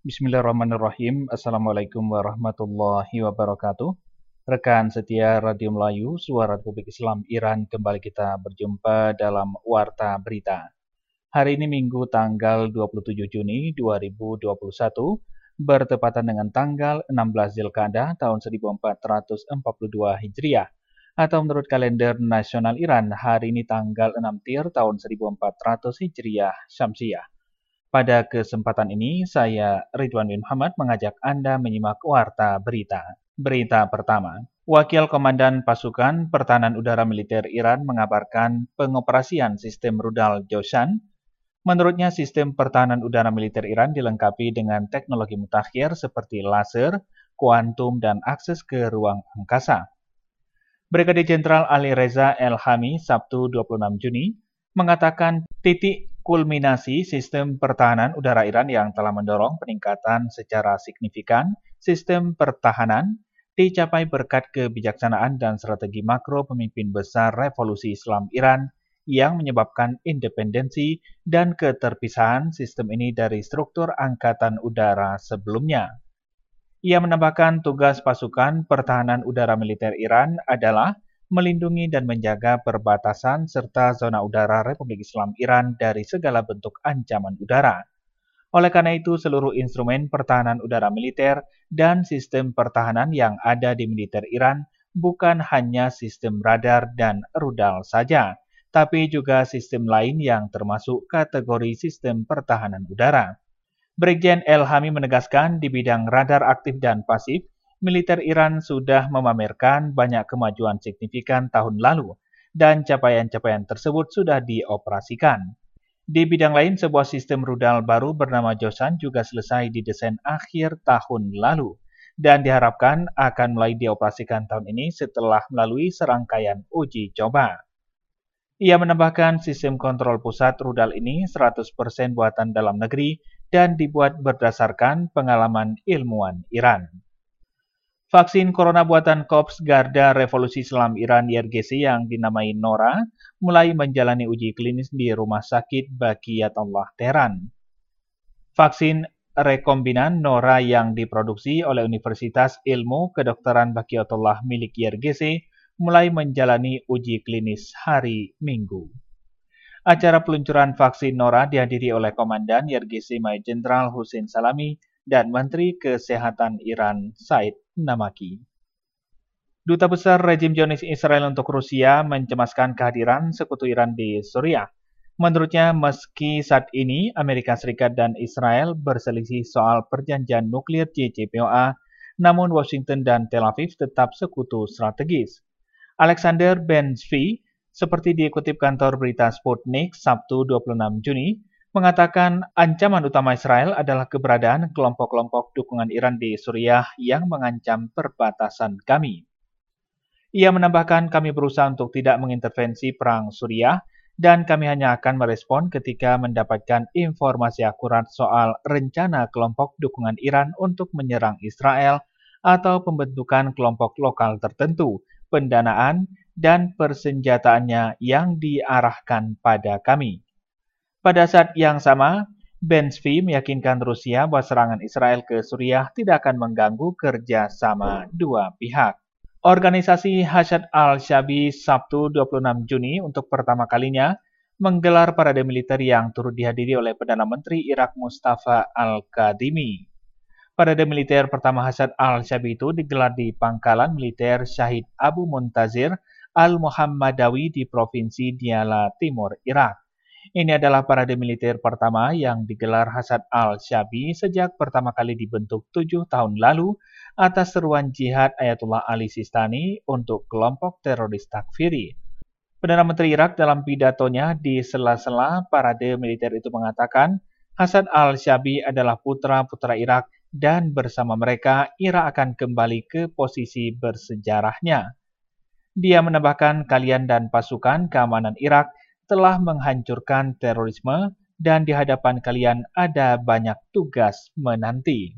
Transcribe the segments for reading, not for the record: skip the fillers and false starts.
Bismillahirrahmanirrahim. Assalamualaikum warahmatullahi wabarakatuh. Rekan setia Radio Melayu, Suara Republik Islam Iran, kembali kita berjumpa dalam Warta Berita. Hari ini Minggu tanggal 27 Juni 2021, bertepatan dengan tanggal 16 Dzulqa'dah tahun 1442 Hijriah. Atau menurut kalender nasional Iran, hari ini tanggal 6 Tir tahun 1400 Hijriah Syamsiah. Pada kesempatan ini, saya Ridwan bin Muhammad mengajak Anda menyimak Warta Berita. Berita pertama, Wakil Komandan Pasukan Pertahanan Udara Militer Iran mengabarkan pengoperasian sistem rudal Joshan. Menurutnya, sistem pertahanan udara militer Iran dilengkapi dengan teknologi mutakhir seperti laser, kuantum, dan akses ke ruang angkasa. Brigadir Jenderal Ali Reza Elhami, Sabtu 26 Juni, mengatakan titik kulminasi sistem pertahanan udara Iran yang telah mendorong peningkatan secara signifikan sistem pertahanan dicapai berkat kebijaksanaan dan strategi makro pemimpin besar revolusi Islam Iran yang menyebabkan independensi dan keterpisahan sistem ini dari struktur angkatan udara sebelumnya. Ia menambahkan tugas pasukan pertahanan udara militer Iran adalah melindungi dan menjaga perbatasan serta zona udara Republik Islam Iran dari segala bentuk ancaman udara. Oleh karena itu, seluruh instrumen pertahanan udara militer dan sistem pertahanan yang ada di militer Iran bukan hanya sistem radar dan rudal saja, tapi juga sistem lain yang termasuk kategori sistem pertahanan udara. Brigjen Elhami menegaskan di bidang radar aktif dan pasif, militer Iran sudah memamerkan banyak kemajuan signifikan tahun lalu, dan capaian-capaian tersebut sudah dioperasikan. Di bidang lain, sebuah sistem rudal baru bernama Joshan juga selesai didesain akhir tahun lalu, dan diharapkan akan mulai dioperasikan tahun ini setelah melalui serangkaian uji coba. Ia menambahkan sistem kontrol pusat rudal ini 100% buatan dalam negeri dan dibuat berdasarkan pengalaman ilmuwan Iran. Vaksin corona buatan Korps Garda Revolusi Islam Iran YRGC yang dinamai Nora mulai menjalani uji klinis di Rumah Sakit Baqiyatullah Tehran. Vaksin rekombinan Nora yang diproduksi oleh Universitas Ilmu Kedokteran Baqiyatullah milik YRGC mulai menjalani uji klinis hari Minggu. Acara peluncuran vaksin Nora dihadiri oleh Komandan YRGC Mayor Jenderal Hussein Salami dan Menteri Kesehatan Iran Said Namaki. Duta Besar Rejim Zionis Israel untuk Rusia mencemaskan kehadiran sekutu Iran di Suriah. Menurutnya, meski saat ini Amerika Serikat dan Israel berselisih soal perjanjian nuklir JCPOA, namun Washington dan Tel Aviv tetap sekutu strategis. Alexander Ben-Zvi, seperti dikutip kantor berita Sputnik Sabtu 26 Juni, mengatakan ancaman utama Israel adalah keberadaan kelompok-kelompok dukungan Iran di Suriah yang mengancam perbatasan kami. Ia menambahkan kami berusaha untuk tidak mengintervensi perang Suriah dan kami hanya akan merespon ketika mendapatkan informasi akurat soal rencana kelompok dukungan Iran untuk menyerang Israel atau pembentukan kelompok lokal tertentu, pendanaan, dan persenjataannya yang diarahkan pada kami. Pada saat yang sama, Ben-Zvi meyakinkan Rusia bahwa serangan Israel ke Suriah tidak akan mengganggu kerjasama dua pihak. Organisasi Hashad al-Shaabi Sabtu 26 Juni untuk pertama kalinya menggelar parade militer yang turut dihadiri oleh Perdana Menteri Irak Mustafa al-Kadhimi. Parade militer pertama Hashad al-Shaabi itu digelar di Pangkalan Militer Syahid Abu Muntazir al-Muhammadawi di Provinsi Diyala Timur, Irak. Ini adalah parade militer pertama yang digelar Hashad al-Shaabi sejak pertama kali dibentuk 7 tahun lalu atas seruan jihad Ayatullah Ali Sistani untuk kelompok teroris Takfiri. Perdana Menteri Irak dalam pidatonya di sela-sela parade militer itu mengatakan Hashad al-Shaabi adalah putra-putra Irak dan bersama mereka Irak akan kembali ke posisi bersejarahnya. Dia menambahkan kalian dan pasukan keamanan Irak telah menghancurkan terorisme dan di hadapan kalian ada banyak tugas menanti.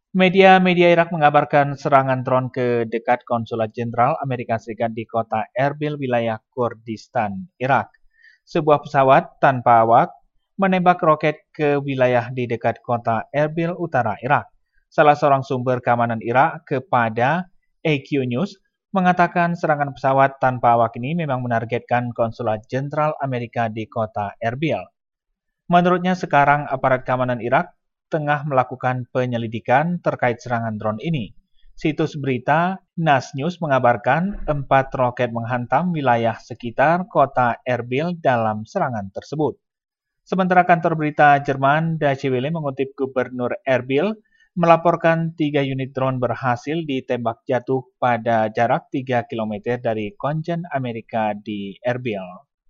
Media Irak mengabarkan serangan drone ke dekat Konsulat Jenderal Amerika Serikat di kota Erbil, wilayah Kurdistan, Irak. Sebuah pesawat tanpa awak menembak roket ke wilayah di dekat kota Erbil, utara Irak. Salah seorang sumber keamanan Irak kepada AQ News mengatakan serangan pesawat tanpa awak ini memang menargetkan Konsulat Jenderal Amerika di kota Erbil. Menurutnya sekarang aparat keamanan Irak tengah melakukan penyelidikan terkait serangan drone ini. Situs berita NAS News mengabarkan 4 roket menghantam wilayah sekitar kota Erbil dalam serangan tersebut. Sementara kantor berita Jerman Deutsche Welle mengutip Gubernur Erbil melaporkan 3 unit drone berhasil ditembak jatuh pada jarak 3 km dari konjen Amerika di Erbil.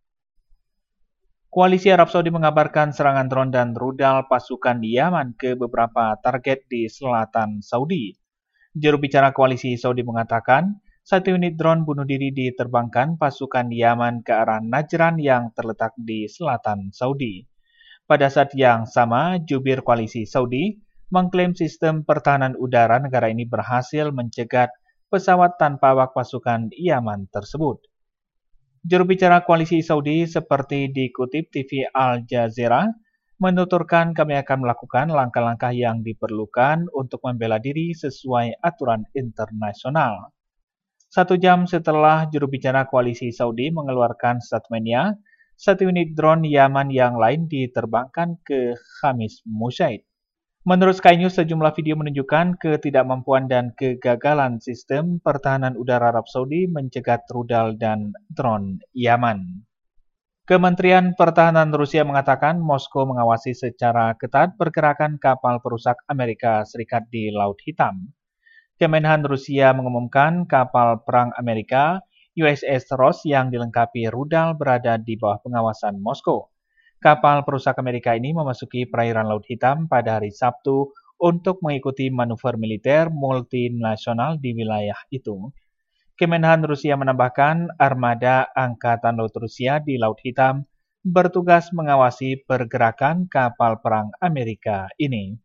Koalisi Arab Saudi mengabarkan serangan drone dan rudal pasukan Yaman ke beberapa target di selatan Saudi. Juru bicara koalisi Saudi mengatakan, 1 unit drone bunuh diri diterbangkan pasukan Yaman ke arah Najran yang terletak di selatan Saudi. Pada saat yang sama, jubir koalisi Saudi mengklaim sistem pertahanan udara negara ini berhasil mencegat pesawat tanpa awak pasukan Yaman tersebut. Juru bicara koalisi Saudi seperti dikutip TV Al Jazeera menuturkan kami akan melakukan langkah-langkah yang diperlukan untuk membela diri sesuai aturan internasional. 1 jam setelah juru bicara koalisi Saudi mengeluarkan statementnya, 1 unit drone Yaman yang lain diterbangkan ke Khamis Musyaid. Menurut Sky News, sejumlah video menunjukkan ketidakmampuan dan kegagalan sistem pertahanan udara Arab Saudi mencegat rudal dan drone Yaman. Kementerian Pertahanan Rusia mengatakan Moskow mengawasi secara ketat pergerakan kapal perusak Amerika Serikat di Laut Hitam. Kemenhan Rusia mengumumkan kapal perang Amerika USS Ross yang dilengkapi rudal berada di bawah pengawasan Moskow. Kapal perusak Amerika ini memasuki perairan Laut Hitam pada hari Sabtu untuk mengikuti manuver militer multinasional di wilayah itu. Kemenhan Rusia menambahkan armada Angkatan Laut Rusia di Laut Hitam bertugas mengawasi pergerakan kapal perang Amerika ini.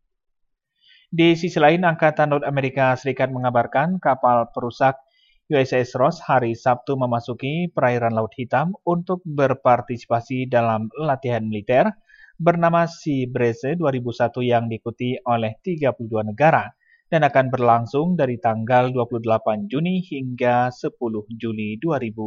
Di sisi lain, Angkatan Laut Amerika Serikat mengabarkan kapal perusak USS Ross hari Sabtu memasuki perairan Laut Hitam untuk berpartisipasi dalam latihan militer bernama Sea Breeze 2001 yang diikuti oleh 32 negara dan akan berlangsung dari tanggal 28 Juni hingga 10 Juli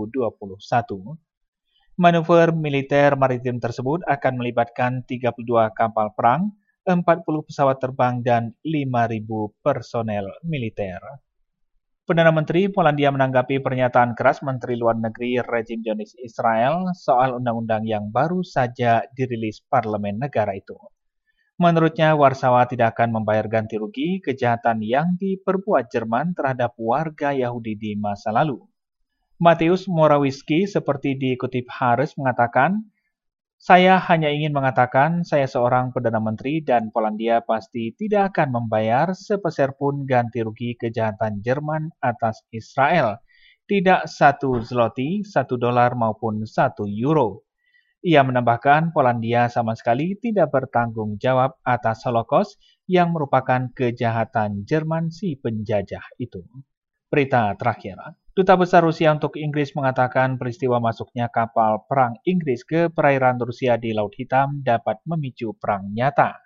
2021. Manuver militer maritim tersebut akan melibatkan 32 kapal perang, 40 pesawat terbang, dan 5.000 personel militer. Perdana Menteri Polandia menanggapi pernyataan keras Menteri Luar Negeri rejim Zionis Israel soal undang-undang yang baru saja dirilis parlemen negara itu. Menurutnya, Warsawa tidak akan membayar ganti rugi kejahatan yang diperbuat Jerman terhadap warga Yahudi di masa lalu. Mateusz Morawiecki seperti dikutip Haaretz mengatakan, saya hanya ingin mengatakan saya seorang Perdana Menteri dan Polandia pasti tidak akan membayar sepeser pun ganti rugi kejahatan Jerman atas Israel. Tidak 1 zloty, 1 dolar maupun 1 euro. Ia menambahkan Polandia sama sekali tidak bertanggung jawab atas Holocaust yang merupakan kejahatan Jerman si penjajah itu. Berita terakhir. Duta Besar Rusia untuk Inggris mengatakan peristiwa masuknya kapal perang Inggris ke perairan Rusia di Laut Hitam dapat memicu perang nyata.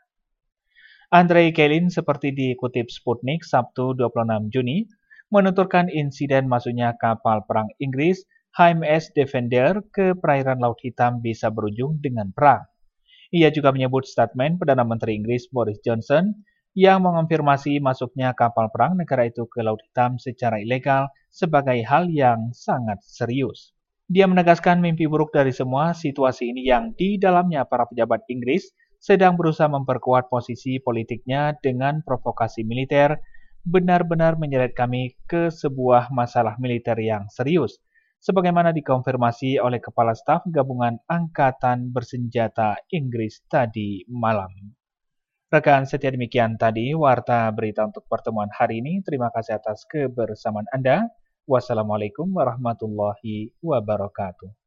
Andrei Kelin seperti dikutip Sputnik Sabtu 26 Juni menuturkan insiden masuknya kapal perang Inggris HMS Defender ke perairan Laut Hitam bisa berujung dengan perang. Ia juga menyebut statement Perdana Menteri Inggris Boris Johnson yang mengonfirmasi masuknya kapal perang negara itu ke Laut Hitam secara ilegal sebagai hal yang sangat serius. Dia menegaskan mimpi buruk dari semua situasi ini yang di dalamnya para pejabat Inggris sedang berusaha memperkuat posisi politiknya dengan provokasi militer benar-benar menyeret kami ke sebuah masalah militer yang serius, sebagaimana dikonfirmasi oleh Kepala Staf Gabungan Angkatan Bersenjata Inggris tadi malam. Rekan setia, demikian tadi warta berita untuk pertemuan hari ini. Terima kasih atas kebersamaan Anda. Wassalamualaikum warahmatullahi wabarakatuh.